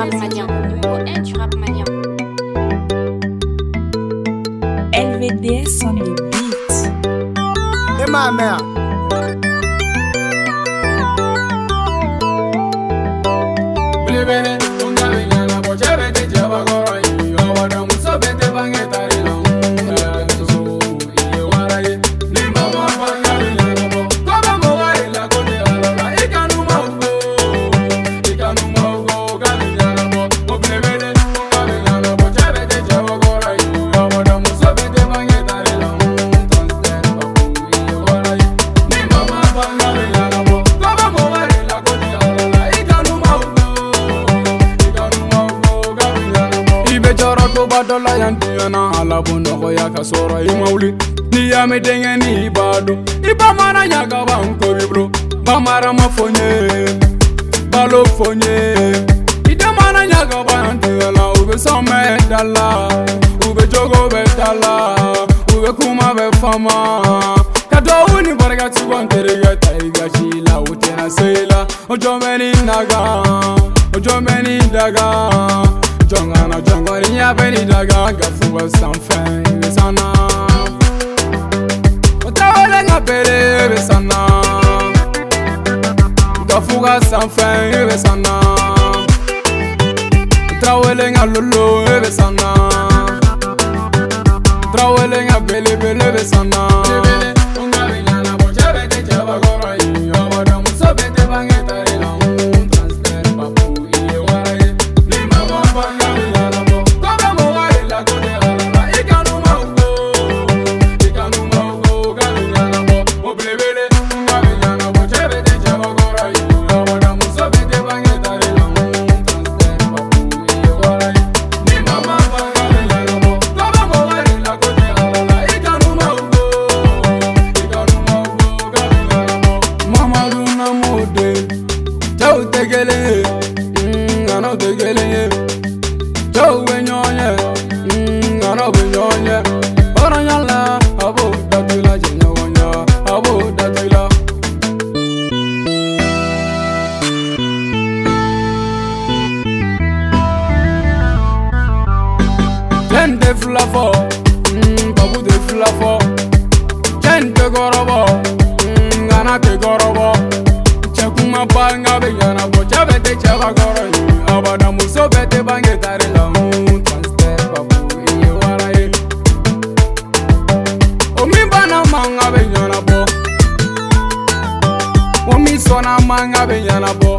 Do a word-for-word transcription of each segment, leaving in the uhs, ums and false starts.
rap malien. Numéro un du rap malien. L V D S on the beat. Et ma mère. Badola yantiana alabundo koya kasoro imauli ni yame denge ni bado ibamara nyaga banko bibro bamara mafonye balo fonye idamara nyaga bantiala ube some dala ube jogo be dala ube kuma be fama kado uni barga tsugontere gata igashila utena sela ojomeni naga ojomeni daga Jongana jongoni ya beni daga gafuwa sanfen besana Otawele nga pere besana Gafuwa sanfen besana Trawele nga lolo besana Trawele nga bele bele besana Bele unga bilana bocha bete chaba goro yi Obada muso bete bangeta rila un transfer papu iye waraye Lima mabanga Gente flafo, mm, babu de flafo. Gente gorobo, mm, gana ke gorobo. Chekuma banga be gana bo, chabe te chaba goro. Abada muso bete bange tare la un transfer babu iye waraye. Omi bana manga be gana bo. Omi sona manga be gana bo.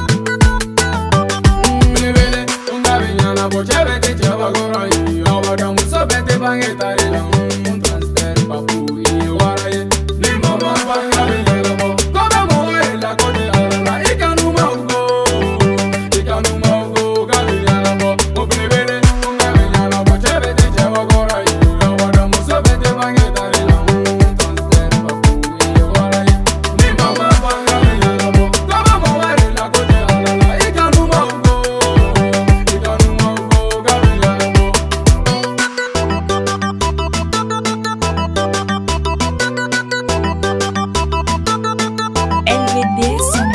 Mm, bele unga be gana bo, chabe te chaba goro. Abada muso bete bange tare la un transfer papu iye waraye ni mama banga bengela bo kobe mo la kote ala ikanu maugo ikanu maugo gabela bo obelebele unga bengela bo chebe te chaba gora abada muso bete bange tare la un transfer papu iye waraye ni mama banga bengela bo kobe mo la kote ala ikanu maugo ikanu maugo gabela bo L V D S